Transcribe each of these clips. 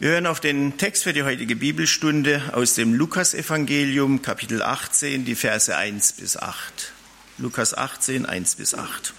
Wir hören auf den Text für die heutige Bibelstunde aus dem Lukasevangelium, Kapitel 18, die Verse 1 bis 8. Lukas 18, 1 bis 8.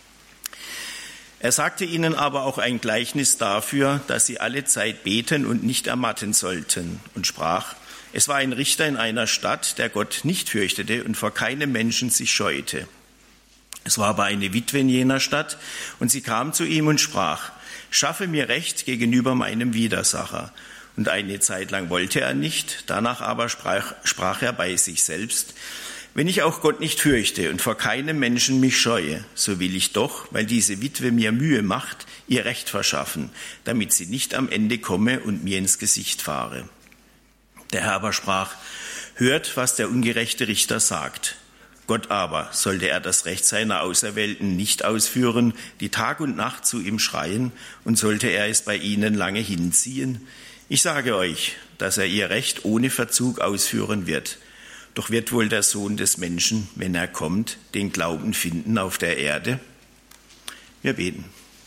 Er sagte ihnen aber auch ein Gleichnis dafür, dass sie alle Zeit beten und nicht ermatten sollten, und sprach: Es war ein Richter in einer Stadt, der Gott nicht fürchtete und vor keinem Menschen sich scheute. Es war aber eine Witwe in jener Stadt, und sie kam zu ihm und sprach: Schaffe mir Recht gegenüber meinem Widersacher. Und eine Zeit lang wollte er nicht, danach aber sprach er bei sich selbst: Wenn ich auch Gott nicht fürchte und vor keinem Menschen mich scheue, so will ich doch, weil diese Witwe mir Mühe macht, ihr Recht verschaffen, damit sie nicht am Ende komme und mir ins Gesicht fahre. Der Herr aber sprach: Hört, was der ungerechte Richter sagt. Gott aber, sollte er das Recht seiner Auserwählten nicht ausführen, die Tag und Nacht zu ihm schreien, und sollte er es bei ihnen lange hinziehen? Ich sage euch, dass er ihr Recht ohne Verzug ausführen wird. Doch wird wohl der Sohn des Menschen, wenn er kommt, den Glauben finden auf der Erde? Wir beten.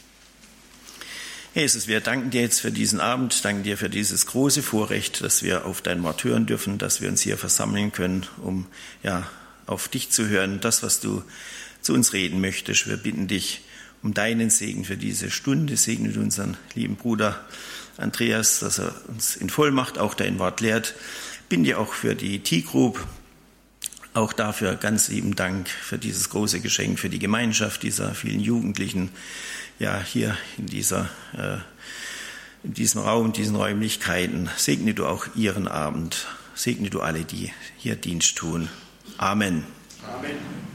Jesus, wir danken dir jetzt für diesen Abend, danken dir für dieses große Vorrecht, dass wir auf dein Wort hören dürfen, dass wir uns hier versammeln können, um auf dich zu hören, das, was du zu uns reden möchtest. Wir bitten dich um deinen Segen für diese Stunde. Segne du unseren lieben Bruder Andreas, dass er uns in Vollmacht auch dein Wort lehrt. Bitten dir auch für die T-Group, auch dafür ganz lieben Dank für dieses große Geschenk, für die Gemeinschaft dieser vielen Jugendlichen, hier in diesem Raum, diesen Räumlichkeiten. Segne du auch ihren Abend. Segne du alle, die hier Dienst tun. Amen. Amen.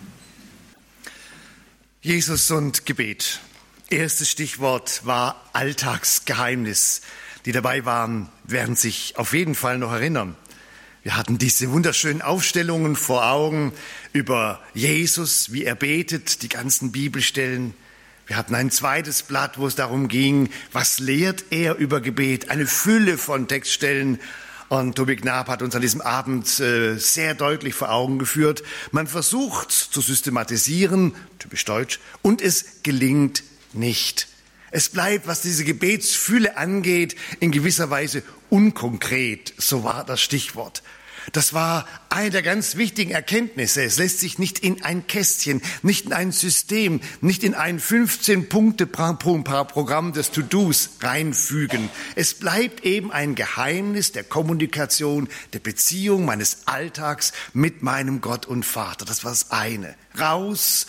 Jesus und Gebet. Erstes Stichwort war Alltagsgeheimnis. Die dabei waren, werden sich auf jeden Fall noch erinnern. Wir hatten diese wunderschönen Aufstellungen vor Augen über Jesus, wie er betet, die ganzen Bibelstellen. Wir hatten ein zweites Blatt, wo es darum ging, was lehrt er über Gebet? Eine Fülle von Textstellen. Und Tobi Gnab hat uns an diesem Abend sehr deutlich vor Augen geführt. Man versucht zu systematisieren, typisch deutsch, und es gelingt nicht. Es bleibt, was diese Gebetsfülle angeht, in gewisser Weise unkonkret. So war das Stichwort. Das war eine der ganz wichtigen Erkenntnisse. Es lässt sich nicht in ein Kästchen, nicht in ein System, nicht in ein 15-Punkte-Programm des To-Dos reinfügen. Es bleibt eben ein Geheimnis der Kommunikation, der Beziehung meines Alltags mit meinem Gott und Vater. Das war das eine. Raus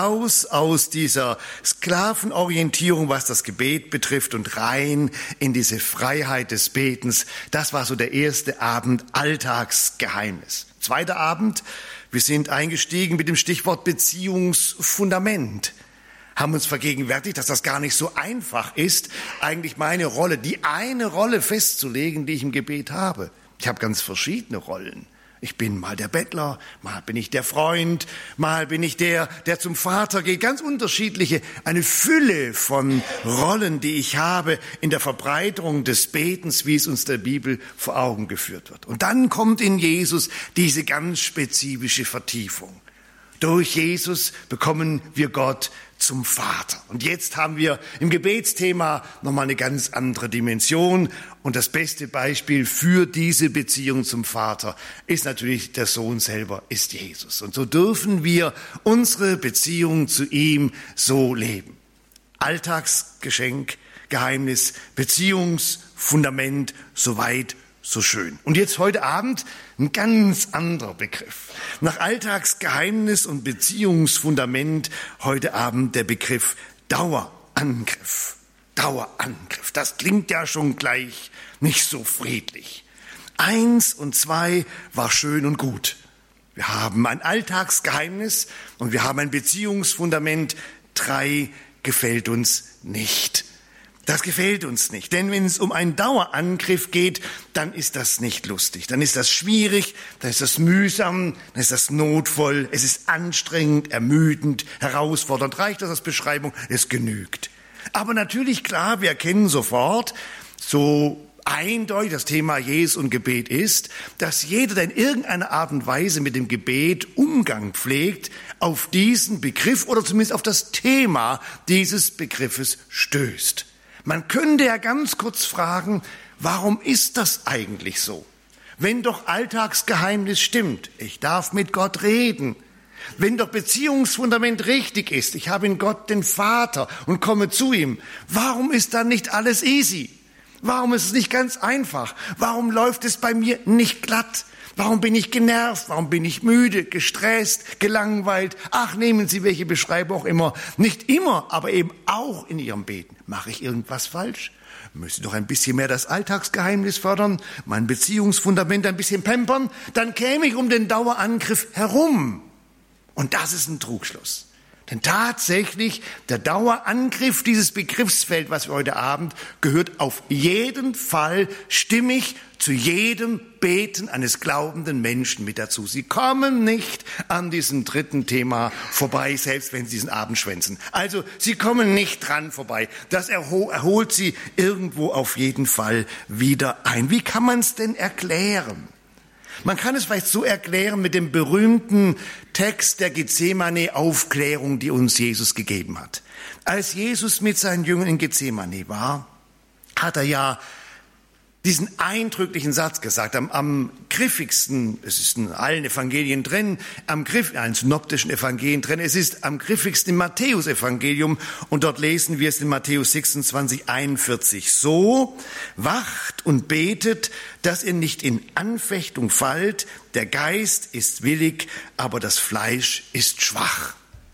aus dieser Sklavenorientierung, was das Gebet betrifft, und rein in diese Freiheit des Betens. Das war so der erste Abend, Alltagsgeheimnis. Zweiter Abend, wir sind eingestiegen mit dem Stichwort Beziehungsfundament. Haben uns vergegenwärtigt, dass das gar nicht so einfach ist, eigentlich meine Rolle, die eine Rolle festzulegen, die ich im Gebet habe. Ich habe ganz verschiedene Rollen. Ich bin mal der Bettler, mal bin ich der Freund, mal bin ich der zum Vater geht. Ganz unterschiedliche, eine Fülle von Rollen, die ich habe in der Verbreiterung des Betens, wie es uns der Bibel vor Augen geführt wird. Und dann kommt in Jesus diese ganz spezifische Vertiefung. Durch Jesus bekommen wir Gott zum Vater. Und jetzt haben wir im Gebetsthema nochmal eine ganz andere Dimension. Und das beste Beispiel für diese Beziehung zum Vater ist natürlich der Sohn selber, ist Jesus. Und so dürfen wir unsere Beziehung zu ihm so leben. Alltagsgeschenk, Geheimnis, Beziehungsfundament, soweit so schön. Und jetzt heute Abend ein ganz anderer Begriff. Nach Alltagsgeheimnis und Beziehungsfundament heute Abend der Begriff Dauerangriff. Dauerangriff, das klingt ja schon gleich nicht so friedlich. 1 und 2 war schön und gut. Wir haben ein Alltagsgeheimnis und wir haben ein Beziehungsfundament. 3 gefällt uns nicht. Das gefällt uns nicht, denn wenn es um einen Dauerangriff geht, dann ist das nicht lustig, dann ist das schwierig, dann ist das mühsam, dann ist das notvoll, es ist anstrengend, ermüdend, herausfordernd. Reicht das als Beschreibung? Es genügt. Aber natürlich, klar, wir erkennen sofort, so eindeutig das Thema Jesus und Gebet ist, dass jeder, der in irgendeiner Art und Weise mit dem Gebet Umgang pflegt, auf diesen Begriff oder zumindest auf das Thema dieses Begriffes stößt. Man könnte ja ganz kurz fragen, warum ist das eigentlich so? Wenn doch Alltagsgeheimnis stimmt, ich darf mit Gott reden, wenn doch Beziehungsfundament richtig ist, ich habe in Gott den Vater und komme zu ihm, warum ist dann nicht alles easy? Warum ist es nicht ganz einfach? Warum läuft es bei mir nicht glatt? Warum bin ich genervt? Warum bin ich müde, gestresst, gelangweilt? Ach, nehmen Sie welche Beschreibung auch immer. Nicht immer, aber eben auch in Ihrem Beten. Mache ich irgendwas falsch? Müsste doch ein bisschen mehr das Alltagsgeheimnis fördern, mein Beziehungsfundament ein bisschen pampern, dann käme ich um den Dauerangriff herum. Und das ist ein Trugschluss. Denn tatsächlich, der Dauerangriff, dieses Begriffsfeld, was wir heute Abend, gehört auf jeden Fall stimmig zu jedem Beten eines glaubenden Menschen mit dazu. Sie kommen nicht an diesem dritten Thema vorbei, selbst wenn Sie diesen Abend schwänzen. Also, Sie kommen nicht dran vorbei. Das erholt Sie irgendwo auf jeden Fall wieder ein. Wie kann man es denn erklären? Man kann es vielleicht so erklären mit dem berühmten Text der Gethsemane-Aufklärung, die uns Jesus gegeben hat. Als Jesus mit seinen Jüngern in Gethsemane war, hat er ja diesen eindrücklichen Satz gesagt, am griffigsten, es ist in allen Evangelien drin, in allen synoptischen Evangelien drin, es ist am griffigsten im Matthäus-Evangelium und dort lesen wir es in Matthäus 26, 41. So, wacht und betet, dass ihr nicht in Anfechtung fallt, der Geist ist willig, aber das Fleisch ist schwach.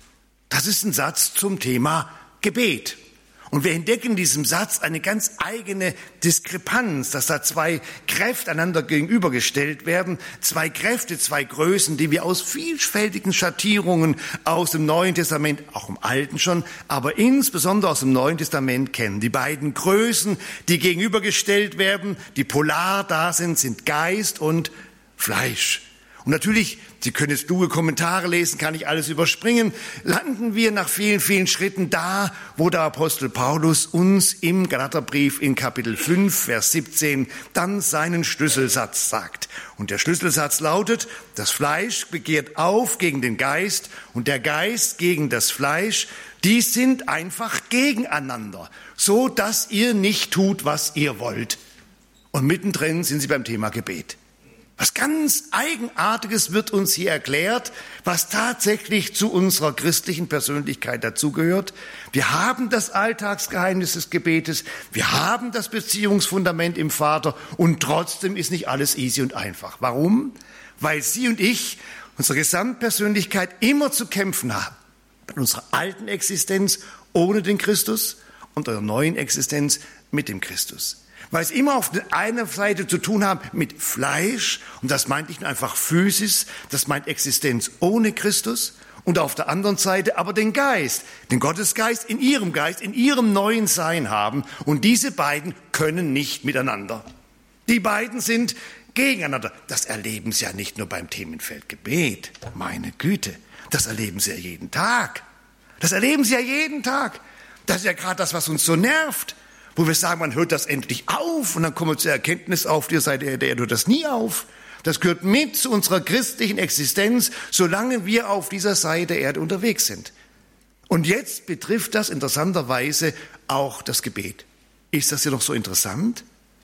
Das ist ein Satz zum Thema Gebet. Und wir entdecken in diesem Satz eine ganz eigene Diskrepanz, dass da zwei Kräfte einander gegenübergestellt werden, zwei Kräfte, zwei Größen, die wir aus vielfältigen Schattierungen aus dem Neuen Testament, auch im Alten schon, aber insbesondere aus dem Neuen Testament kennen. Die beiden Größen, die gegenübergestellt werden, die polar da sind Geist und Fleisch. Und natürlich, Sie können jetzt kluge Kommentare lesen, kann ich alles überspringen, landen wir nach vielen, vielen Schritten da, wo der Apostel Paulus uns im Galaterbrief in Kapitel 5, Vers 17 dann seinen Schlüsselsatz sagt. Und der Schlüsselsatz lautet, das Fleisch begehrt auf gegen den Geist und der Geist gegen das Fleisch. Die sind einfach gegeneinander, so dass ihr nicht tut, was ihr wollt. Und mittendrin sind sie beim Thema Gebet. Was ganz Eigenartiges wird uns hier erklärt, was tatsächlich zu unserer christlichen Persönlichkeit dazugehört. Wir haben das Alltagsgeheimnis des Gebetes, wir haben das Beziehungsfundament im Vater und trotzdem ist nicht alles easy und einfach. Warum? Weil Sie und ich, unsere Gesamtpersönlichkeit immer zu kämpfen haben. Mit unserer alten Existenz ohne den Christus und einer neuen Existenz mit dem Christus. Weil es immer auf der einen Seite zu tun haben mit Fleisch, und das meint nicht nur einfach Physis, das meint Existenz ohne Christus, und auf der anderen Seite aber den Geist, den Gottesgeist, in ihrem neuen Sein haben, und diese beiden können nicht miteinander. Die beiden sind gegeneinander. Das erleben Sie ja nicht nur beim Themenfeld Gebet, meine Güte, das erleben Sie ja jeden Tag. Das erleben Sie ja jeden Tag. Das ist ja gerade das, was uns so nervt. Wo wir sagen, man hört das endlich auf und dann kommen wir zur Erkenntnis, auf der Seite der hört das nie auf. Das gehört mit zu unserer christlichen Existenz, solange wir auf dieser Seite der Erde unterwegs sind. Und jetzt betrifft das interessanterweise auch das Gebet. Ist das hier noch so interessant?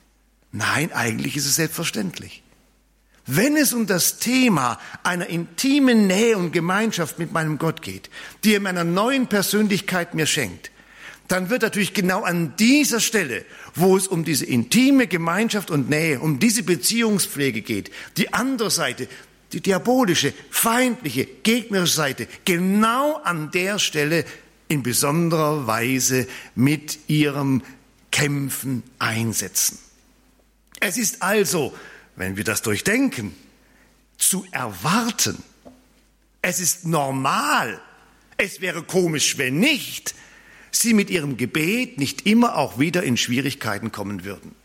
Nein, eigentlich ist es selbstverständlich. Wenn es um das Thema einer intimen Nähe und Gemeinschaft mit meinem Gott geht, die er meiner neuen Persönlichkeit mir schenkt, dann wird natürlich genau an dieser Stelle, wo es um diese intime Gemeinschaft und Nähe, um diese Beziehungspflege geht, die andere Seite, die diabolische, feindliche, gegnerische Seite, genau an der Stelle in besonderer Weise mit ihrem Kämpfen einsetzen. Es ist also, wenn wir das durchdenken, zu erwarten. Es ist normal. Es wäre komisch, wenn nicht, Sie mit Ihrem Gebet nicht immer auch wieder in Schwierigkeiten kommen würden.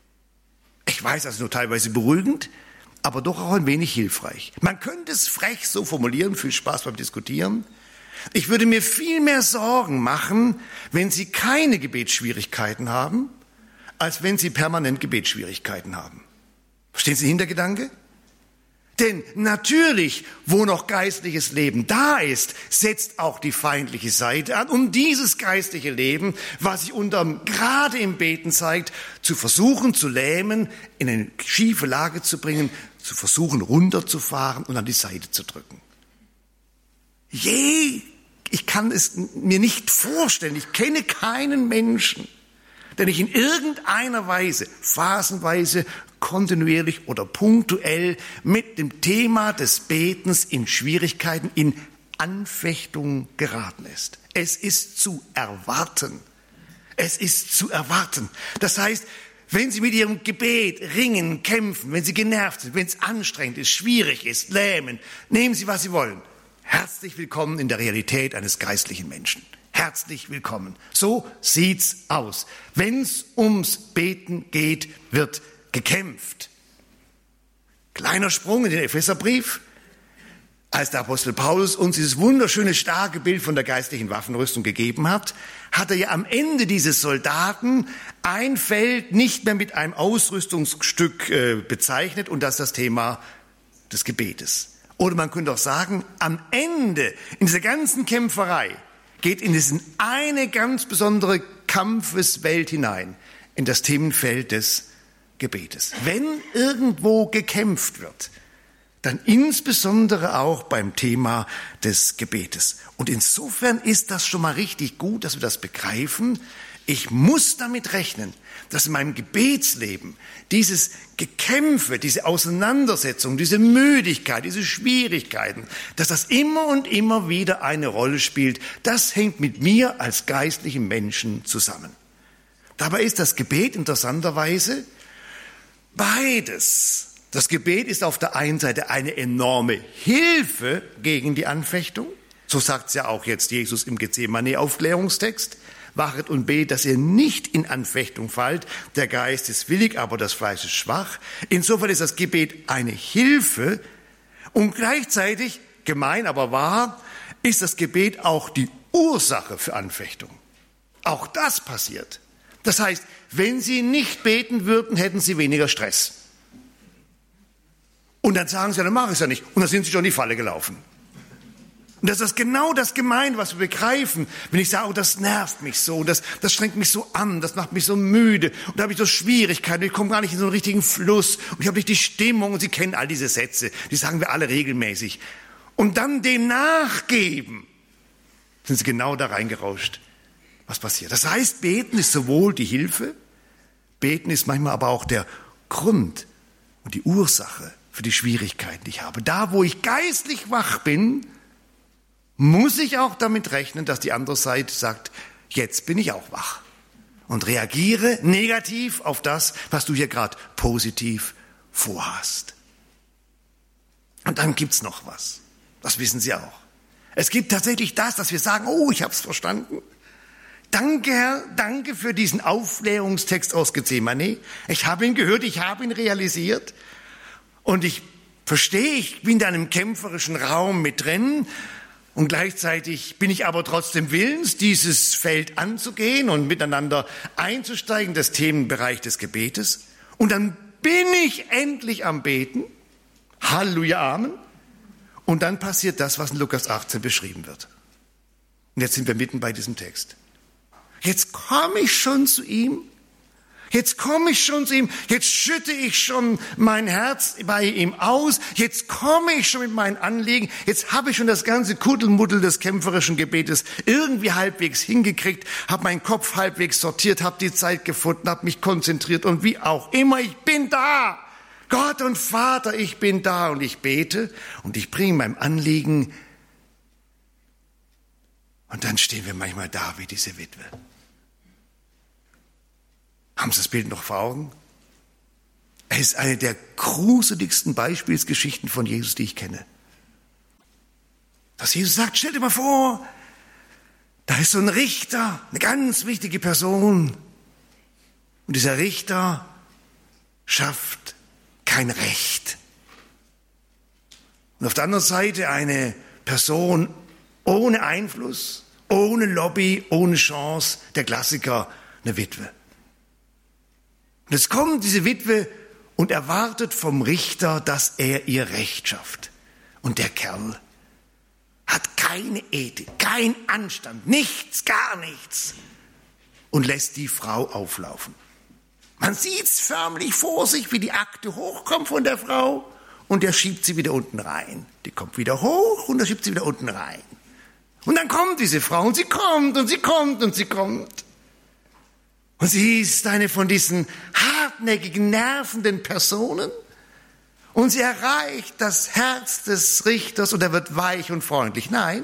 Ich weiß, das ist nur teilweise beruhigend, aber doch auch ein wenig hilfreich. Man könnte es frech so formulieren, viel Spaß beim Diskutieren. Ich würde mir viel mehr Sorgen machen, wenn Sie keine Gebetsschwierigkeiten haben, als wenn Sie permanent Gebetsschwierigkeiten haben. Verstehen Sie den Hintergedanke? Denn natürlich, wo noch geistliches Leben da ist, setzt auch die feindliche Seite an, um dieses geistliche Leben, was sich gerade im Beten zeigt, zu versuchen zu lähmen, in eine schiefe Lage zu bringen, zu versuchen runterzufahren und an die Seite zu drücken. Ich kann es mir nicht vorstellen, ich kenne keinen Menschen, der nicht in irgendeiner Weise, phasenweise, kontinuierlich oder punktuell mit dem Thema des Betens in Schwierigkeiten, in Anfechtung geraten ist. Es ist zu erwarten. Es ist zu erwarten. Das heißt, wenn Sie mit Ihrem Gebet ringen, kämpfen, wenn Sie genervt sind, wenn es anstrengend ist, schwierig ist, lähmen, nehmen Sie, was Sie wollen. Herzlich willkommen in der Realität eines geistlichen Menschen. Herzlich willkommen. So sieht's aus. Wenn's ums Beten geht, wird gekämpft. Kleiner Sprung in den Epheserbrief. Als der Apostel Paulus uns dieses wunderschöne, starke Bild von der geistlichen Waffenrüstung gegeben hat, hat er ja am Ende dieses Soldaten ein Feld nicht mehr mit einem Ausrüstungsstück bezeichnet, und das ist das Thema des Gebetes. Oder man könnte auch sagen, am Ende in dieser ganzen Kämpferei geht in diesen eine ganz besondere Kampfeswelt hinein, in das Themenfeld des Gebetes. Wenn irgendwo gekämpft wird, dann insbesondere auch beim Thema des Gebetes. Und insofern ist das schon mal richtig gut, dass wir das begreifen. Ich muss damit rechnen, dass in meinem Gebetsleben dieses Gekämpfe, diese Auseinandersetzung, diese Müdigkeit, diese Schwierigkeiten, dass das immer und immer wieder eine Rolle spielt. Das hängt mit mir als geistlichem Menschen zusammen. Dabei ist das Gebet interessanterweise beides. Das Gebet ist auf der einen Seite eine enorme Hilfe gegen die Anfechtung. So sagt es ja auch jetzt Jesus im Gethsemane-Aufklärungstext. Wachet und betet, dass ihr nicht in Anfechtung fallt. Der Geist ist willig, aber das Fleisch ist schwach. Insofern ist das Gebet eine Hilfe. Und gleichzeitig, gemein aber wahr, ist das Gebet auch die Ursache für Anfechtung. Auch das passiert. Das heißt, wenn Sie nicht beten würden, hätten Sie weniger Stress. Und dann sagen Sie, dann mache ich es ja nicht. Und dann sind Sie schon in die Falle gelaufen. Und das ist genau das Gemeine, was wir begreifen, wenn ich sage, oh, das nervt mich so, das strengt mich so an, das macht mich so müde und da habe ich so Schwierigkeiten, ich komme gar nicht in so einen richtigen Fluss und ich habe nicht die Stimmung, und Sie kennen all diese Sätze, die sagen wir alle regelmäßig. Und dann dem nachgeben, sind Sie genau da reingerauscht, was passiert. Das heißt, Beten ist sowohl die Hilfe, Beten ist manchmal aber auch der Grund und die Ursache für die Schwierigkeiten, die ich habe. Da, wo ich geistlich wach bin, muss ich auch damit rechnen, dass die andere Seite sagt, jetzt bin ich auch wach und reagiere negativ auf das, was du hier gerade positiv vorhast. Und dann gibt's noch was. Das wissen Sie auch. Es gibt tatsächlich das, dass wir sagen, oh, ich habe es verstanden. Danke, Herr, danke für diesen Aufklärungstext aus Gethsemane. Ich habe ihn gehört, ich habe ihn realisiert. Und ich verstehe, ich bin da in einem kämpferischen Raum mit drin. Und gleichzeitig bin ich aber trotzdem willens, dieses Feld anzugehen und miteinander einzusteigen, das Themenbereich des Gebetes. Und dann bin ich endlich am Beten. Halleluja, Amen. Und dann passiert das, was in Lukas 18 beschrieben wird. Und jetzt sind wir mitten bei diesem Text. Jetzt komme ich schon zu ihm. Jetzt komme ich schon zu ihm, jetzt schütte ich schon mein Herz bei ihm aus, jetzt komme ich schon mit meinen Anliegen, jetzt habe ich schon das ganze Kuddelmuddel des kämpferischen Gebetes irgendwie halbwegs hingekriegt, habe meinen Kopf halbwegs sortiert, habe die Zeit gefunden, habe mich konzentriert und wie auch immer, ich bin da. Gott und Vater, ich bin da und ich bete und ich bringe mein Anliegen. Und dann stehen wir manchmal da wie diese Witwe. Haben Sie das Bild noch vor Augen? Es ist eine der gruseligsten Beispielsgeschichten von Jesus, die ich kenne. Dass Jesus sagt, stell dir mal vor, da ist so ein Richter, eine ganz wichtige Person. Und dieser Richter schafft kein Recht. Und auf der anderen Seite eine Person ohne Einfluss, ohne Lobby, ohne Chance, der Klassiker, eine Witwe. Und jetzt kommt diese Witwe und erwartet vom Richter, dass er ihr Recht schafft. Und der Kerl hat keine Ethik, kein Anstand, nichts, gar nichts und lässt die Frau auflaufen. Man sieht's förmlich vor sich, wie die Akte hochkommt von der Frau und er schiebt sie wieder unten rein. Die kommt wieder hoch und er schiebt sie wieder unten rein. Und dann kommt diese Frau und sie kommt und sie kommt und sie kommt. Und sie ist eine von diesen hartnäckigen, nervenden Personen. Und sie erreicht das Herz des Richters und er wird weich und freundlich. Nein,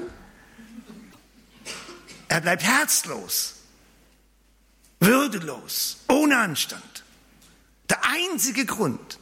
er bleibt herzlos, würdelos, ohne Anstand. Der einzige Grund,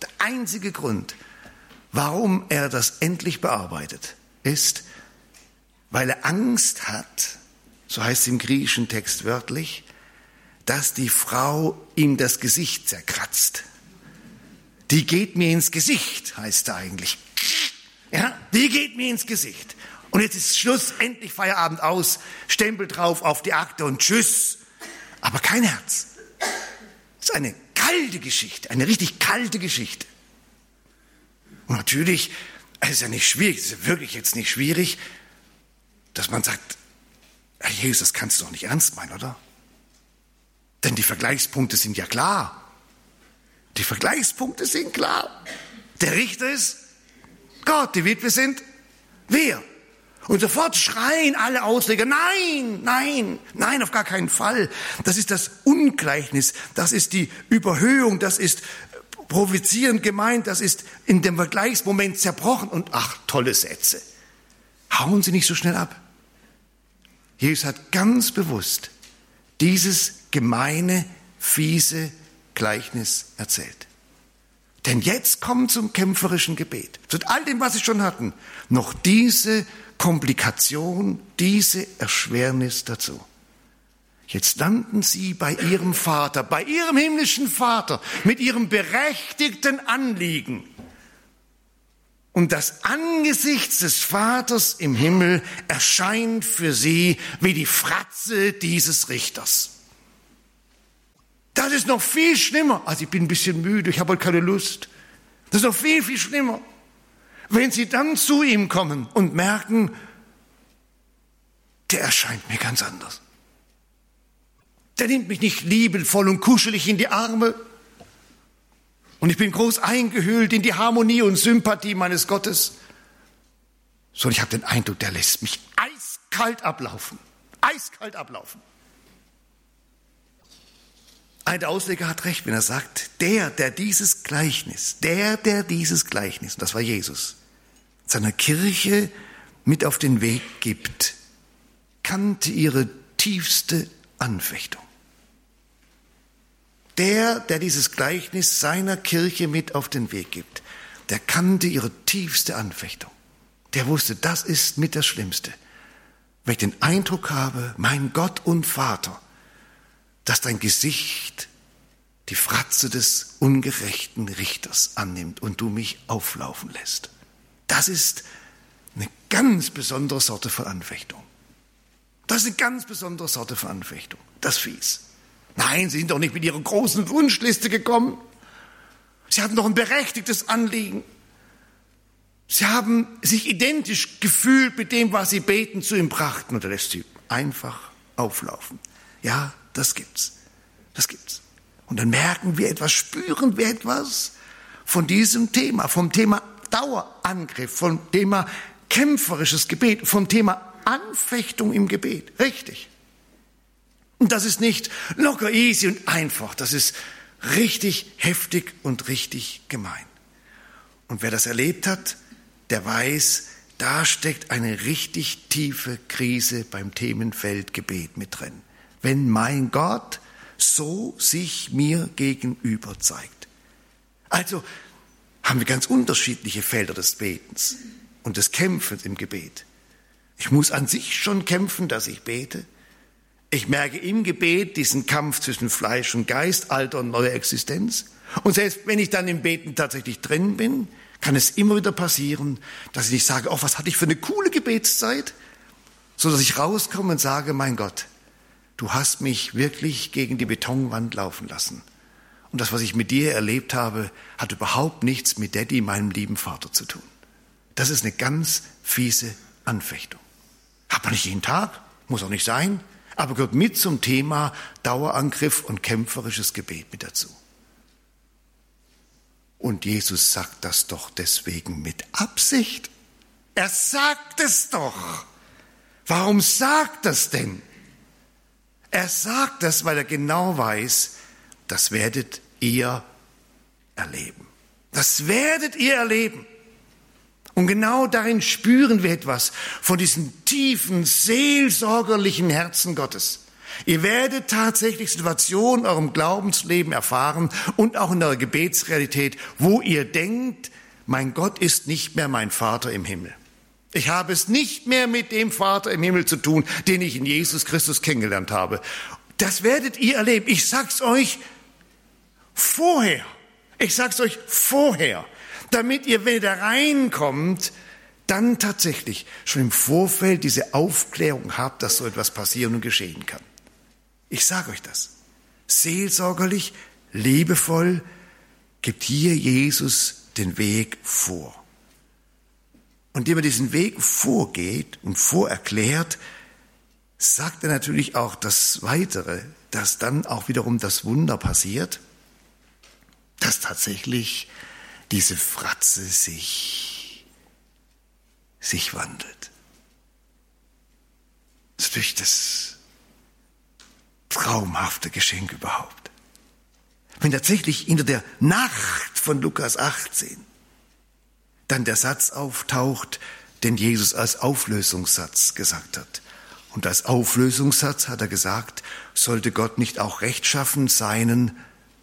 warum er das endlich bearbeitet, ist, weil er Angst hat, so heißt es im griechischen Text wörtlich, dass die Frau ihm das Gesicht zerkratzt. Die geht mir ins Gesicht, heißt da eigentlich. Ja, die geht mir ins Gesicht. Und jetzt ist Schluss, endlich Feierabend aus, Stempel drauf auf die Akte und tschüss. Aber kein Herz. Das ist eine kalte Geschichte, eine richtig kalte Geschichte. Und natürlich, es ist ja nicht schwierig, es ist ja wirklich jetzt nicht schwierig, dass man sagt, Herr Jesus, das kannst du doch nicht ernst meinen, oder? Denn die Vergleichspunkte sind ja klar. Die Vergleichspunkte sind klar. Der Richter ist Gott, die Witwe sind wir. Und sofort schreien alle Ausleger, nein, nein, nein, auf gar keinen Fall. Das ist das Ungleichnis, das ist die Überhöhung, das ist provozierend gemeint, das ist in dem Vergleichsmoment zerbrochen. Und ach, tolle Sätze. Hauen Sie nicht so schnell ab. Jesus hat ganz bewusst dieses gemeine, fiese Gleichnis erzählt. Denn jetzt kommt zum kämpferischen Gebet, zu all dem, was sie schon hatten, noch diese Komplikation, diese Erschwernis dazu. Jetzt landen sie bei ihrem Vater, bei ihrem himmlischen Vater, mit ihrem berechtigten Anliegen. Und das Angesicht des Vaters im Himmel erscheint für sie wie die Fratze dieses Richters. Das ist noch viel schlimmer. Also ich bin ein bisschen müde, ich habe heute keine Lust. Das ist noch viel, viel schlimmer. Wenn sie dann zu ihm kommen und merken, der erscheint mir ganz anders. Der nimmt mich nicht liebevoll und kuschelig in die Arme. Und ich bin groß eingehüllt in die Harmonie und Sympathie meines Gottes. Sondern ich habe den Eindruck, der lässt mich eiskalt ablaufen. Eiskalt ablaufen. Ein Ausleger hat recht, wenn er sagt, der dieses Gleichnis, und das war Jesus, seiner Kirche mit auf den Weg gibt, kannte ihre tiefste Anfechtung. Der dieses Gleichnis seiner Kirche mit auf den Weg gibt, der kannte ihre tiefste Anfechtung. Der wusste, das ist mit das Schlimmste. Wenn ich den Eindruck habe, mein Gott und Vater, dass dein Gesicht die Fratze des ungerechten Richters annimmt und du mich auflaufen lässt. Das ist eine ganz besondere Sorte von Anfechtung. Das ist eine ganz besondere Sorte von Anfechtung. Das ist fies. Nein, sie sind doch nicht mit ihrer großen Wunschliste gekommen. Sie hatten doch ein berechtigtes Anliegen. Sie haben sich identisch gefühlt mit dem, was sie beten, zu ihm brachten. Und er lässt sie einfach auflaufen. Ja, das gibt's. Das gibt's. Und dann merken wir etwas, spüren wir etwas von diesem Thema, vom Thema Dauerangriff, vom Thema kämpferisches Gebet, vom Thema Anfechtung im Gebet. Richtig. Und das ist nicht locker, easy und einfach. Das ist richtig heftig und richtig gemein. Und wer das erlebt hat, der weiß, da steckt eine richtig tiefe Krise beim Themenfeld Gebet mit drin. Wenn mein Gott so sich mir gegenüber zeigt. Also haben wir ganz unterschiedliche Felder des Betens und des Kämpfens im Gebet. Ich muss an sich schon kämpfen, dass ich bete. Ich merke im Gebet diesen Kampf zwischen Fleisch und Geist, Alter und neuer Existenz. Und selbst wenn ich dann im Beten tatsächlich drin bin, kann es immer wieder passieren, dass ich nicht sage, oh, was hatte ich für eine coole Gebetszeit, sondern dass ich rauskomme und sage, mein Gott, du hast mich wirklich gegen die Betonwand laufen lassen. Und das, was ich mit dir erlebt habe, hat überhaupt nichts mit Daddy, meinem lieben Vater, zu tun. Das ist eine ganz fiese Anfechtung. Hat man nicht jeden Tag, muss auch nicht sein, aber gehört mit zum Thema Dauerangriff und kämpferisches Gebet mit dazu. Und Jesus sagt das doch deswegen mit Absicht. Er sagt es doch. Warum sagt das denn? Er sagt das, weil er genau weiß, das werdet ihr erleben. Das werdet ihr erleben. Und genau darin spüren wir etwas von diesem tiefen, seelsorgerlichen Herzen Gottes. Ihr werdet tatsächlich Situationen in eurem Glaubensleben erfahren und auch in eurer Gebetsrealität, wo ihr denkt, mein Gott ist nicht mehr mein Vater im Himmel. Ich habe es nicht mehr mit dem Vater im Himmel zu tun, den ich in Jesus Christus kennengelernt habe. Das werdet ihr erleben. Ich sag's euch vorher. Ich sag's euch vorher, damit ihr, wenn ihr da reinkommt, dann tatsächlich schon im Vorfeld diese Aufklärung habt, dass so etwas passieren und geschehen kann. Ich sage euch das. Seelsorgerlich, liebevoll gibt hier Jesus den Weg vor. Und indem er diesen Weg vorgeht und vorerklärt, sagt er natürlich auch das Weitere, dass dann auch wiederum das Wunder passiert, dass tatsächlich diese Fratze sich wandelt. Das ist durch das traumhafte Geschenk überhaupt. Wenn tatsächlich hinter der Nacht von Lukas 18 dann der Satz auftaucht, den Jesus als Auflösungssatz gesagt hat. Und als Auflösungssatz hat er gesagt, sollte Gott nicht auch rechtschaffen seinen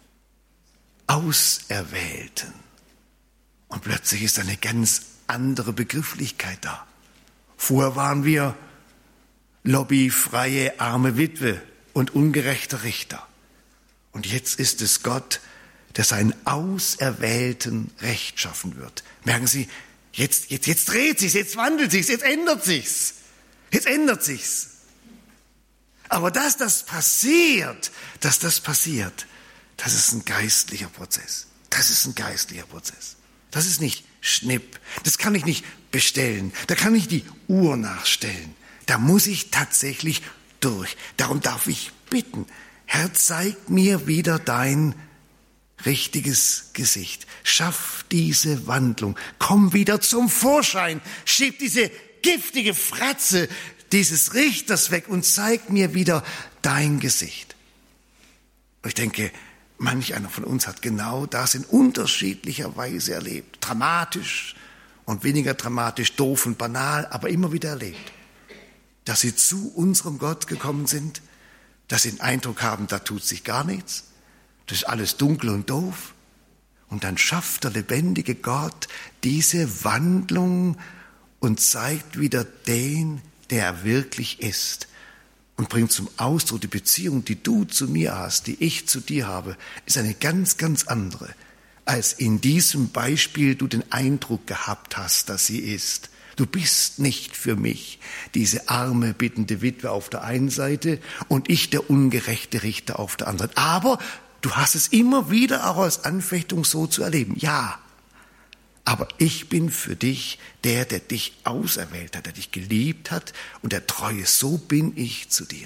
Auserwählten. Und plötzlich ist eine ganz andere Begrifflichkeit da. Vorher waren wir lobbyfreie arme Witwe und ungerechter Richter. Und jetzt ist es Gott, der seinen Auserwählten rechtschaffen wird. Merken Sie, jetzt dreht sich's, jetzt wandelt sich's, jetzt ändert sich's. Jetzt ändert sich's. Aber dass das passiert, das ist ein geistlicher Prozess. Das ist ein geistlicher Prozess. Das ist nicht Schnipp. Das kann ich nicht bestellen. Da kann ich die Uhr nachstellen. Da muss ich tatsächlich durch. Darum darf ich bitten, Herr, zeig mir wieder dein richtiges Gesicht. Schaff diese Wandlung. Komm wieder zum Vorschein. Schieb diese giftige Fratze dieses Richters weg und zeig mir wieder dein Gesicht. Ich denke, manch einer von uns hat genau das in unterschiedlicher Weise erlebt. Dramatisch und weniger dramatisch, doof und banal, aber immer wieder erlebt. Dass sie zu unserem Gott gekommen sind, dass sie den Eindruck haben, da tut sich gar nichts. Das ist alles dunkel und doof. Und dann schafft der lebendige Gott diese Wandlung und zeigt wieder den, der er wirklich ist. Und bringt zum Ausdruck, die Beziehung, die du zu mir hast, die ich zu dir habe, ist eine ganz, ganz andere, als in diesem Beispiel du den Eindruck gehabt hast, dass sie ist. Du bist nicht für mich diese arme, bittende Witwe auf der einen Seite und ich der ungerechte Richter auf der anderen. Aber du hast es immer wieder auch als Anfechtung so zu erleben. Ja, aber ich bin für dich der dich auserwählt hat, der dich geliebt hat und der treu ist. So bin ich zu dir.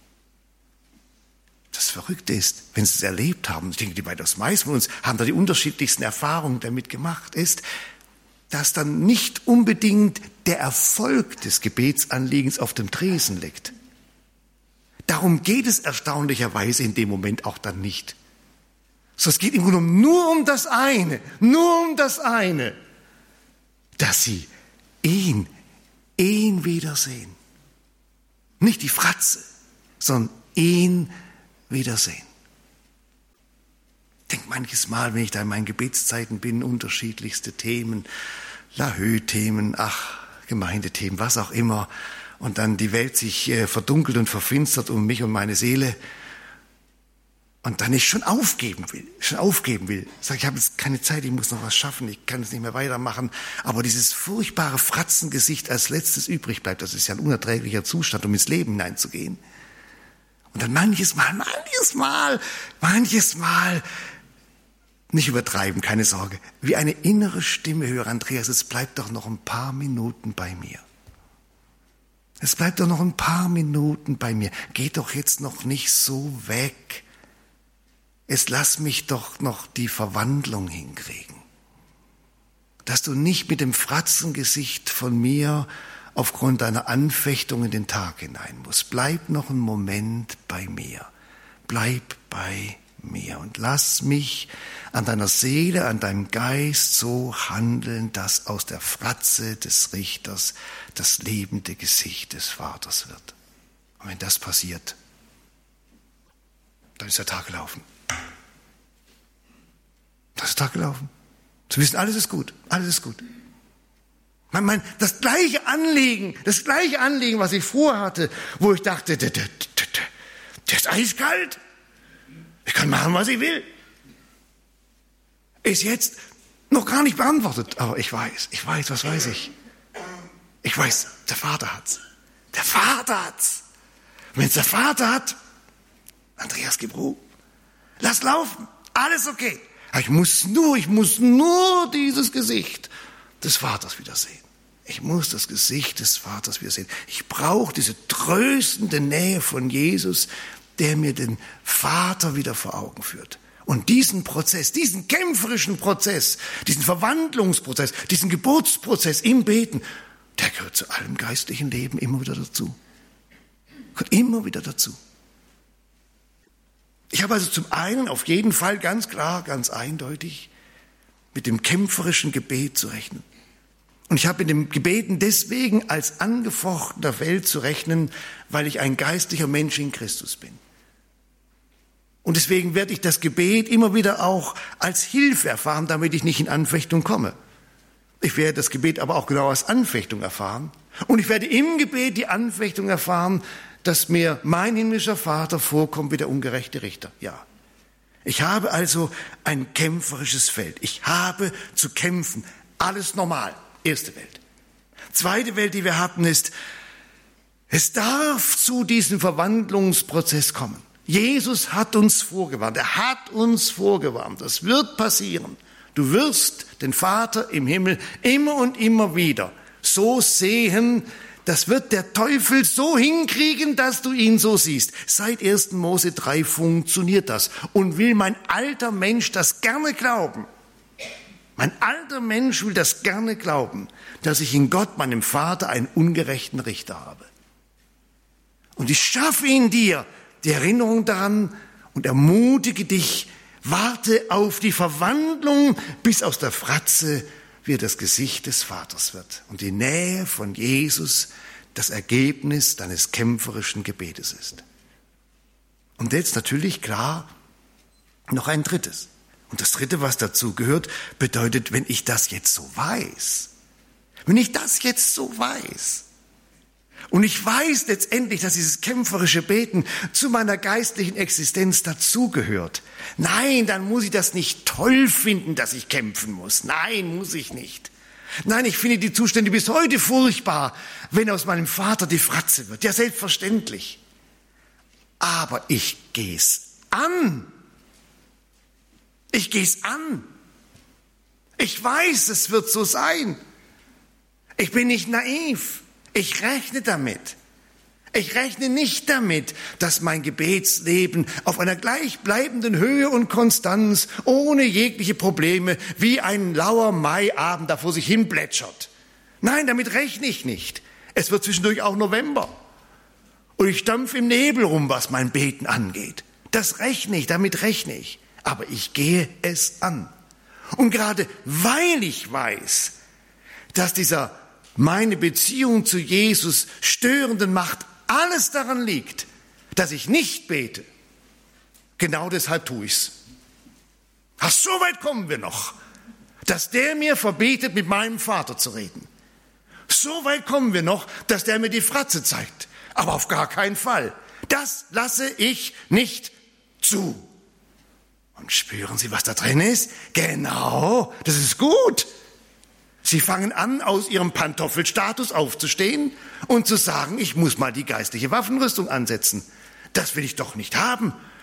Das Verrückte ist, wenn Sie es erlebt haben, ich denke, die weitaus meisten von uns haben da die unterschiedlichsten Erfahrungen damit gemacht, ist, dass dann nicht unbedingt der Erfolg des Gebetsanliegens auf dem Tresen liegt. Darum geht es erstaunlicherweise in dem Moment auch dann nicht. So, es geht im Grunde genommen nur um das eine, dass sie ihn wiedersehen. Nicht die Fratze, sondern ihn wiedersehen. Ich denke manches Mal, wenn ich da in meinen Gebetszeiten bin, unterschiedlichste Themen, Lahö-Themen, Gemeindethemen, was auch immer, und dann die Welt sich verdunkelt und verfinstert um mich und meine Seele, und dann ich schon aufgeben will. Sag, ich habe jetzt keine Zeit, ich muss noch was schaffen, ich kann es nicht mehr weitermachen. Aber dieses furchtbare Fratzengesicht als letztes übrig bleibt, das ist ja ein unerträglicher Zustand, um ins Leben hineinzugehen. Und dann manches Mal nicht übertreiben, keine Sorge, wie eine innere Stimme höre, Andreas, es bleibt doch noch ein paar Minuten bei mir. Es bleibt doch noch ein paar Minuten bei mir. Geh doch jetzt noch nicht so weg. Lass mich doch noch die Verwandlung hinkriegen. Dass du nicht mit dem Fratzengesicht von mir aufgrund deiner Anfechtung in den Tag hinein musst. Bleib noch einen Moment bei mir. Bleib bei mir und lass mich an deiner Seele, an deinem Geist so handeln, dass aus der Fratze des Richters das lebende Gesicht des Vaters wird. Und wenn das passiert, dann ist der Tag gelaufen. Das ist der Tag gelaufen. Zu wissen, alles ist gut, alles ist gut. Das gleiche Anliegen, was ich vorhatte, wo ich dachte, der ist eiskalt. Ich kann machen, was ich will. Ist jetzt noch gar nicht beantwortet. Aber ich weiß, was weiß ich? Ich weiß, der Vater hat's. Der Vater hat's. Wenn es der Vater hat, Andreas, gib Ruhe. Lass laufen. Alles okay. Ich muss nur dieses Gesicht des Vaters wiedersehen. Ich muss das Gesicht des Vaters wiedersehen. Ich brauche diese tröstende Nähe von Jesus, der mir den Vater wieder vor Augen führt. Und diesen Prozess, diesen kämpferischen Prozess, diesen Verwandlungsprozess, diesen Geburtsprozess im Beten, der gehört zu allem geistlichen Leben immer wieder dazu. Gehört immer wieder dazu. Ich habe also zum einen auf jeden Fall ganz klar, ganz eindeutig mit dem kämpferischen Gebet zu rechnen. Und ich habe mit dem Gebeten deswegen als angefochtener Welt zu rechnen, weil ich ein geistlicher Mensch in Christus bin. Und deswegen werde ich das Gebet immer wieder auch als Hilfe erfahren, damit ich nicht in Anfechtung komme. Ich werde das Gebet aber auch genau als Anfechtung erfahren. Und ich werde im Gebet die Anfechtung erfahren, dass mir mein himmlischer Vater vorkommt wie der ungerechte Richter. Ja. Ich habe also ein kämpferisches Feld. Ich habe zu kämpfen. Alles normal. Erste Welt. Zweite Welt, die wir hatten, ist, es darf zu diesem Verwandlungsprozess kommen. Jesus hat uns vorgewarnt. Er hat uns vorgewarnt. Das wird passieren. Du wirst den Vater im Himmel immer und immer wieder so sehen. Das wird der Teufel so hinkriegen, dass du ihn so siehst. Seit 1. Mose 3 funktioniert das. Und will mein alter Mensch das gerne glauben. Mein alter Mensch will das gerne glauben, dass ich in Gott, meinem Vater, einen ungerechten Richter habe. Und ich schaffe in dir die Erinnerung daran und ermutige dich, warte auf die Verwandlung, bis aus der Fratze wie das Gesicht des Vaters wird. Und die Nähe von Jesus das Ergebnis deines kämpferischen Gebetes ist. Und jetzt natürlich klar noch ein drittes. Und das dritte, was dazu gehört, bedeutet, wenn ich das jetzt so weiß, und ich weiß letztendlich, dass dieses kämpferische Beten zu meiner geistlichen Existenz dazugehört. Nein, dann muss ich das nicht toll finden, dass ich kämpfen muss. Nein, muss ich nicht. Nein, ich finde die Zustände bis heute furchtbar, wenn aus meinem Vater die Fratze wird. Ja, selbstverständlich. Aber ich geh's an. Ich geh's an. Ich weiß, es wird so sein. Ich bin nicht naiv. Ich rechne damit. Ich rechne nicht damit, dass mein Gebetsleben auf einer gleichbleibenden Höhe und Konstanz ohne jegliche Probleme wie ein lauer Maiabend da vor sich hin plätschert. Nein, damit rechne ich nicht. Es wird zwischendurch auch November. Und ich stampfe im Nebel rum, was mein Beten angeht. Das rechne ich, damit rechne ich. Aber ich gehe es an. Und gerade weil ich weiß, dass dieser meine Beziehung zu Jesus störenden Macht alles daran liegt, dass ich nicht bete, genau deshalb tue ich's. Ach, so weit kommen wir noch, dass der mir verbietet, mit meinem Vater zu reden. So weit kommen wir noch, dass der mir die Fratze zeigt. Aber auf gar keinen Fall. Das lasse ich nicht zu. Und spüren Sie, was da drin ist? Genau, das ist gut. Sie fangen an, aus ihrem Pantoffelstatus aufzustehen und zu sagen, ich muss mal die geistliche Waffenrüstung ansetzen. Das will ich doch nicht haben.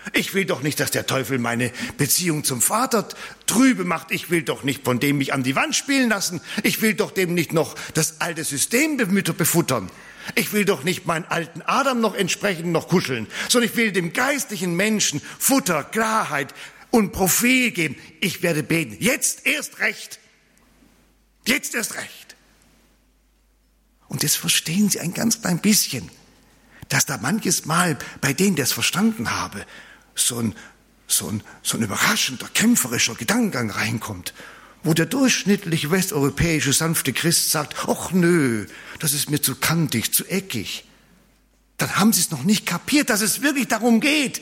Ich will doch nicht, dass der Teufel meine Beziehung zum Vater trübe macht. Ich will doch nicht von dem mich an die Wand spielen lassen. Ich will doch dem nicht noch das alte System befuttern. Ich will doch nicht meinen alten Adam noch entsprechend noch kuscheln, sondern ich will dem geistlichen Menschen Futter, Klarheit und Profil geben. Ich werde beten. Jetzt erst recht. Jetzt erst recht. Und das verstehen Sie ein ganz klein bisschen, dass da manches Mal bei denen, der es verstanden habe, so ein überraschender, kämpferischer Gedankengang reinkommt, wo der durchschnittliche westeuropäische sanfte Christ sagt, ach nö, das ist mir zu kantig, zu eckig. Dann haben sie es noch nicht kapiert, dass es wirklich darum geht,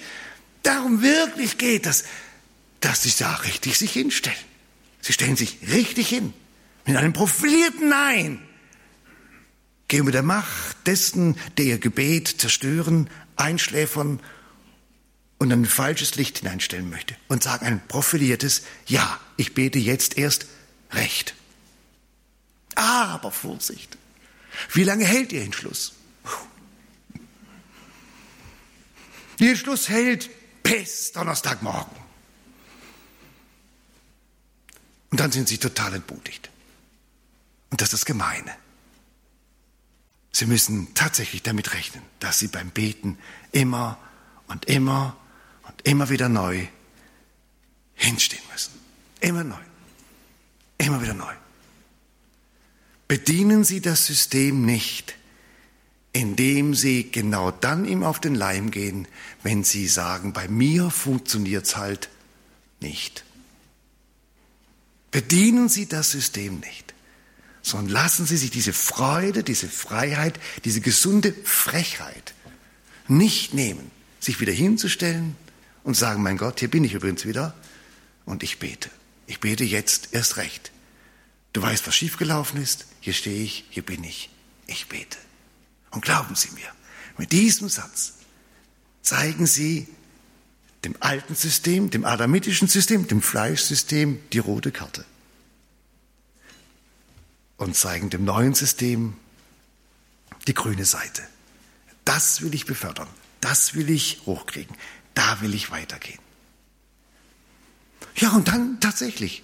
dass sie da richtig sich hinstellen. Sie stellen sich richtig hin, mit einem profilierten Nein. Gehen wir der Macht dessen, der ihr Gebet zerstören, einschläfern und ein falsches Licht hineinstellen möchte und sagen ein profiliertes Ja, ich bete jetzt erst recht. Aber Vorsicht, wie lange hält Ihr Entschluss? Ihr Entschluss hält bis Donnerstagmorgen. Und dann sind Sie total entmutigt. Und das ist das Gemeine. Sie müssen tatsächlich damit rechnen, dass Sie beim Beten immer und immer und immer wieder neu hinstehen müssen. Immer neu. Immer wieder neu. Bedienen Sie das System nicht, indem Sie genau dann ihm auf den Leim gehen, wenn Sie sagen, bei mir funktioniert's halt nicht. Bedienen Sie das System nicht, sondern lassen Sie sich diese Freude, diese Freiheit, diese gesunde Frechheit nicht nehmen, sich wieder hinzustellen und sagen, mein Gott, hier bin ich übrigens wieder und ich bete. Ich bete jetzt erst recht. Du weißt, was schiefgelaufen ist, hier stehe ich, hier bin ich bete. Und glauben Sie mir, mit diesem Satz zeigen Sie dem alten System, dem adamitischen System, dem Fleischsystem die rote Karte. Und zeigen dem neuen System die grüne Seite. Das will ich befördern, das will ich hochkriegen, da will ich weitergehen. Ja, und dann tatsächlich,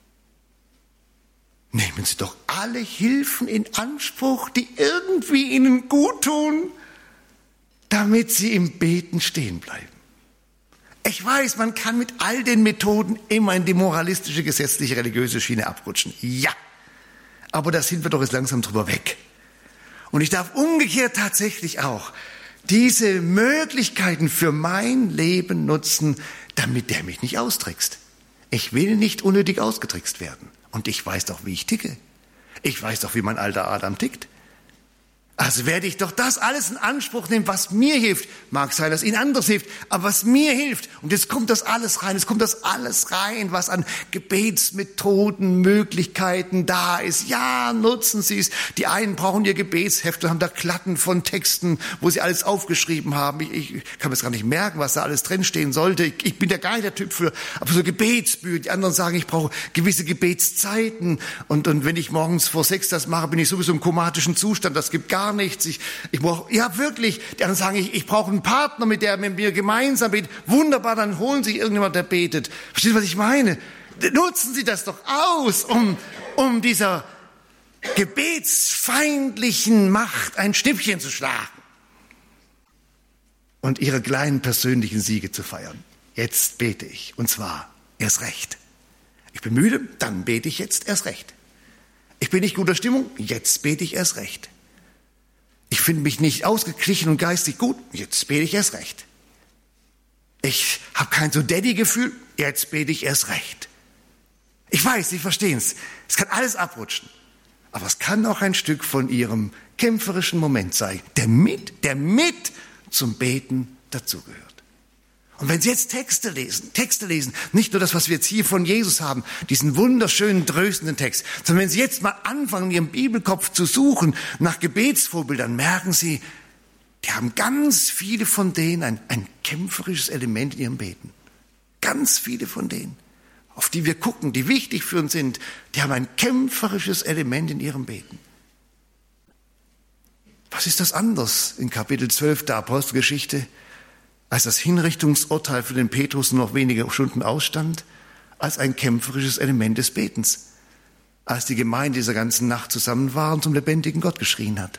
nehmen Sie doch alle Hilfen in Anspruch, die irgendwie Ihnen gut tun, damit Sie im Beten stehen bleiben. Ich weiß, man kann mit all den Methoden immer in die moralistische, gesetzliche, religiöse Schiene abrutschen. Ja, aber da sind wir doch jetzt langsam drüber weg. Und ich darf umgekehrt tatsächlich auch diese Möglichkeiten für mein Leben nutzen, damit der mich nicht austrickst. Ich will nicht unnötig ausgetrickst werden. Und ich weiß doch, wie ich ticke. Ich weiß doch, wie mein alter Adam tickt. Also werde ich doch das alles in Anspruch nehmen, was mir hilft. Mag sein, dass Ihnen anders hilft, aber was mir hilft. Und jetzt kommt das alles rein, was an Gebetsmethoden, Möglichkeiten da ist. Ja, nutzen Sie es. Die einen brauchen ihr Gebetsheft und haben da Klatten von Texten, wo sie alles aufgeschrieben haben. Ich kann mir das gar nicht merken, was da alles drinstehen sollte. Ich bin ja gar nicht der Typ für, aber so Gebetsbücher. Die anderen sagen, ich brauche gewisse Gebetszeiten. Und wenn ich morgens vor 6 das mache, bin ich sowieso im komatischen Zustand. Das gibt gar nichts. Ich brauche, ja wirklich, die anderen sagen, ich brauche einen Partner, mit der mit mir gemeinsam betet. Wunderbar, dann holen Sie irgendjemand, der betet. Verstehen Sie, was ich meine? Nutzen Sie das doch aus, um dieser gebetsfeindlichen Macht ein Schnippchen zu schlagen und Ihre kleinen persönlichen Siege zu feiern. Jetzt bete ich, und zwar erst recht. Ich bin müde, dann bete ich jetzt erst recht. Ich bin nicht guter Stimmung, jetzt bete ich erst recht. Ich finde mich nicht ausgeglichen und geistig gut, jetzt bete ich erst recht. Ich habe kein so Daddy-Gefühl, jetzt bete ich erst recht. Ich weiß, Sie verstehen es. Es kann alles abrutschen. Aber es kann auch ein Stück von Ihrem kämpferischen Moment sein, der mit zum Beten dazugehört. Und wenn Sie jetzt Texte lesen, nicht nur das, was wir jetzt hier von Jesus haben, diesen wunderschönen, tröstenden Text, sondern wenn Sie jetzt mal anfangen, in Ihrem Bibelkopf zu suchen nach Gebetsvorbildern, merken Sie, die haben ganz viele von denen ein kämpferisches Element in ihrem Beten. Ganz viele von denen, auf die wir gucken, die wichtig für uns sind, die haben ein kämpferisches Element in ihrem Beten. Was ist das anders in Kapitel 12 der Apostelgeschichte, als das Hinrichtungsurteil für den Petrus nur noch wenige Stunden ausstand, als ein kämpferisches Element des Betens, als die Gemeinde dieser ganzen Nacht zusammen war und zum lebendigen Gott geschrien hat.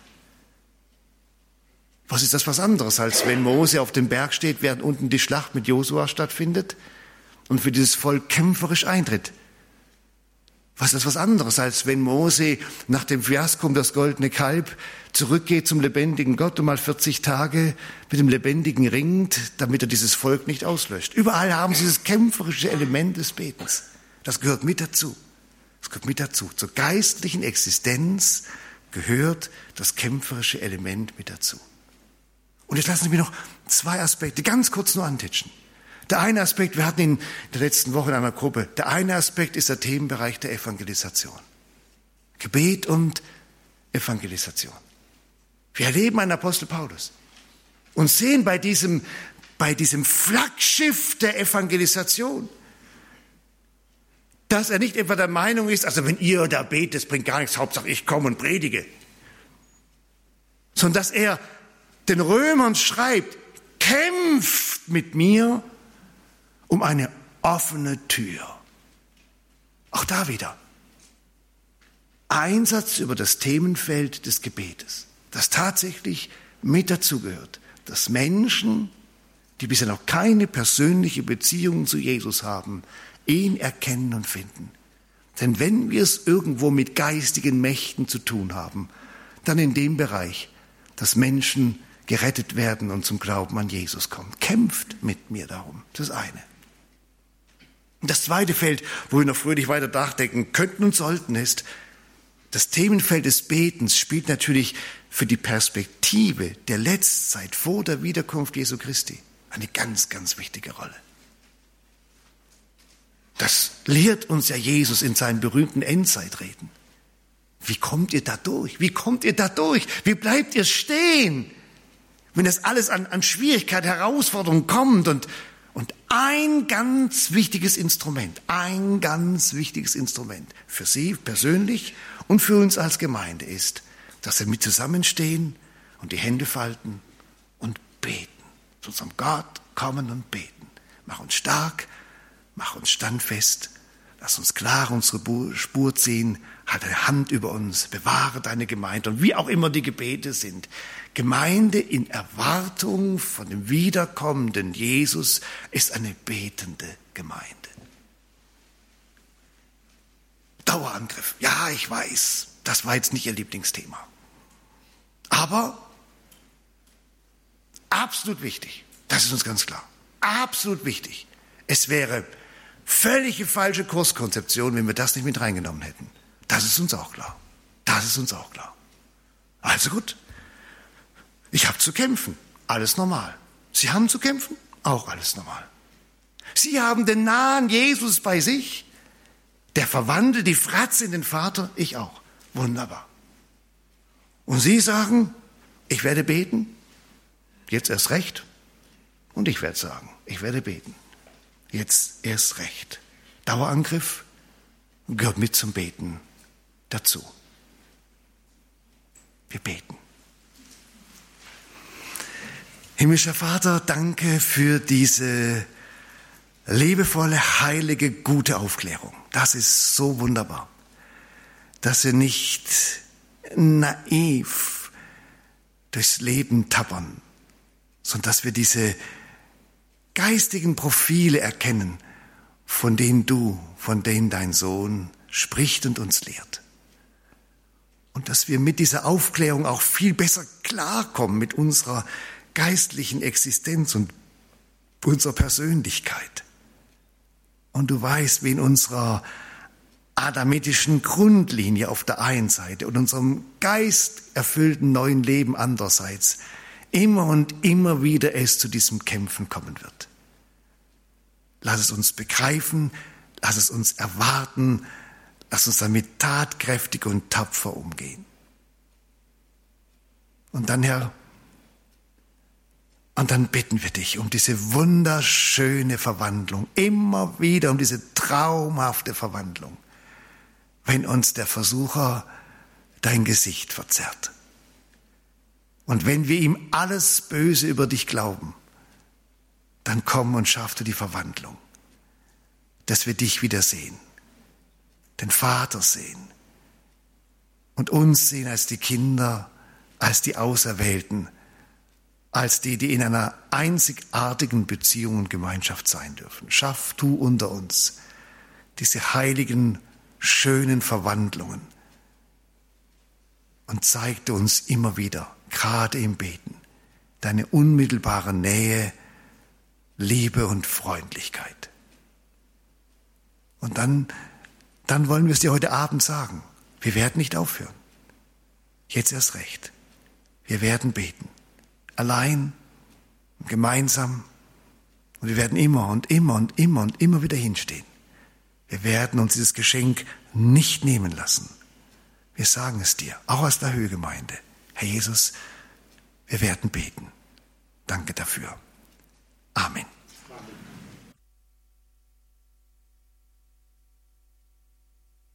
Was ist das was anderes, als wenn Mose auf dem Berg steht, während unten die Schlacht mit Josua stattfindet und für dieses Volk kämpferisch eintritt? Was ist das was anderes, als wenn Mose nach dem Fiasko um das goldene Kalb zurückgeht zum lebendigen Gott und mal 40 Tage mit dem Lebendigen ringt, damit er dieses Volk nicht auslöscht? Überall haben sie dieses kämpferische Element des Betens. Das gehört mit dazu. Das gehört mit dazu. Zur geistlichen Existenz gehört das kämpferische Element mit dazu. Und jetzt lassen Sie mich noch 2 Aspekte ganz kurz nur antitschen. Der eine Aspekt, wir hatten ihn in der letzten Woche in einer Gruppe, der eine Aspekt ist der Themenbereich der Evangelisation. Gebet und Evangelisation. Wir erleben einen Apostel Paulus und sehen bei diesem Flaggschiff der Evangelisation, dass er nicht etwa der Meinung ist, also wenn ihr da betet, das bringt gar nichts, Hauptsache ich komme und predige, sondern dass er den Römern schreibt, kämpft mit mir um eine offene Tür. Auch da wieder Einsatz über das Themenfeld des Gebetes, das tatsächlich mit dazugehört, dass Menschen, die bisher noch keine persönliche Beziehung zu Jesus haben, ihn erkennen und finden. Denn wenn wir es irgendwo mit geistigen Mächten zu tun haben, dann in dem Bereich, dass Menschen gerettet werden und zum Glauben an Jesus kommen. Kämpft mit mir darum. Das ist das eine. Und das zweite Feld, wo wir noch fröhlich weiter nachdenken könnten und sollten, ist, das Themenfeld des Betens spielt natürlich für die Perspektive der Letztzeit vor der Wiederkunft Jesu Christi eine ganz, ganz wichtige Rolle. Das lehrt uns ja Jesus in seinen berühmten Endzeitreden. Wie kommt ihr da durch? Wie kommt ihr da durch? Wie bleibt ihr stehen, wenn das alles an Schwierigkeit, Herausforderungen kommt? Und ein ganz wichtiges Instrument für Sie persönlich und für uns als Gemeinde ist, dass wir mit zusammenstehen und die Hände falten und beten. Zu unserem Gott kommen und beten. Mach uns stark, mach uns standfest, lass uns klar unsere Spur ziehen, halt deine Hand über uns, bewahre deine Gemeinde und wie auch immer die Gebete sind. Gemeinde in Erwartung von dem wiederkommenden Jesus ist eine betende Gemeinde. Dauerangriff, ja, ich weiß, das war jetzt nicht Ihr Lieblingsthema. Aber absolut wichtig, das ist uns ganz klar, absolut wichtig. Es wäre völlige falsche Kurskonzeption, wenn wir das nicht mit reingenommen hätten. Das ist uns auch klar. Also gut, ich habe zu kämpfen, alles normal. Sie haben zu kämpfen, auch alles normal. Sie haben den nahen Jesus bei sich, der verwandelt die Fratze in den Vater, ich auch. Wunderbar. Und Sie sagen, ich werde beten, jetzt erst recht. Und ich werde sagen, ich werde beten, jetzt erst recht. Dauerangriff gehört mit zum Beten dazu. Wir beten. Himmlischer Vater, danke für diese liebevolle, heilige, gute Aufklärung. Das ist so wunderbar, dass wir nicht naiv durchs Leben tappern, sondern dass wir diese geistigen Profile erkennen, von denen dein Sohn spricht und uns lehrt. Und dass wir mit dieser Aufklärung auch viel besser klarkommen mit unserer geistlichen Existenz und unserer Persönlichkeit. Und du weißt, wie in unserer adamitischen Grundlinie auf der einen Seite und unserem geisterfüllten neuen Leben andererseits immer und immer wieder es zu diesem Kämpfen kommen wird. Lass es uns begreifen, lass es uns erwarten, lass uns damit tatkräftig und tapfer umgehen. Und dann, Herr, und dann bitten wir dich um diese wunderschöne Verwandlung, immer wieder um diese traumhafte Verwandlung, wenn uns der Versucher dein Gesicht verzerrt. Und wenn wir ihm alles Böse über dich glauben, dann komm und schaff du die Verwandlung, dass wir dich wiedersehen, den Vater sehen und uns sehen als die Kinder, als die Auserwählten, als die, die in einer einzigartigen Beziehung und Gemeinschaft sein dürfen. Schaff du unter uns diese heiligen, schönen Verwandlungen und zeig du uns immer wieder, gerade im Beten, deine unmittelbare Nähe, Liebe und Freundlichkeit. Und dann wollen wir es dir heute Abend sagen. Wir werden nicht aufhören. Jetzt erst recht. Wir werden beten. Allein, gemeinsam. Und wir werden immer und immer und immer und immer wieder hinstehen. Wir werden uns dieses Geschenk nicht nehmen lassen. Wir sagen es dir, auch aus der Höhegemeinde. Herr Jesus, wir werden beten. Danke dafür. Amen.